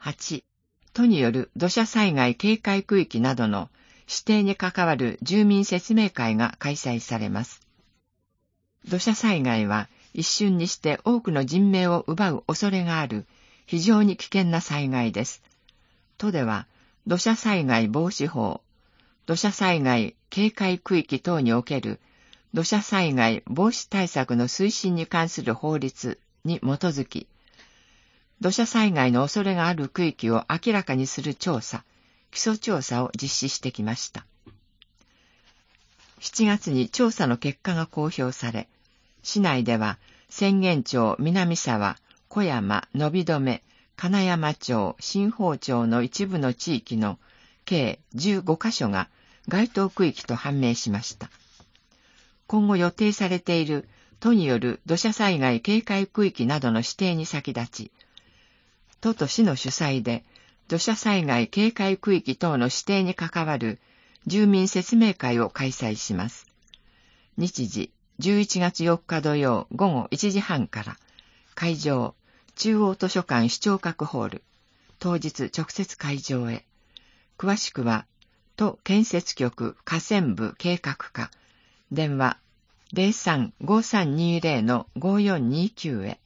8、都による土砂災害警戒区域などの指定に関わる住民説明会が開催されます。土砂災害は一瞬にして多くの人命を奪う恐れがある非常に危険な災害です。都では土砂災害防止法、土砂災害警戒区域等における土砂災害防止対策の推進に関する法律に基づき、土砂災害の恐れがある区域を明らかにする調査、基礎調査を実施してきました。7月に調査の結果が公表され、市内では浅間町、南沢、小山、伸留、金山町、新宝町の一部の地域の計15カ所が該当区域と判明しました。今後予定されている都による土砂災害警戒区域などの指定に先立ち、都と市の主催で土砂災害警戒区域等の指定に関わる住民説明会を開催します。日時11月4日土曜午後1時半から、会場中央図書館視聴覚ホール、当日直接会場へ。詳しくは都建設局河川部計画課、電話 03-5320-5429 へ。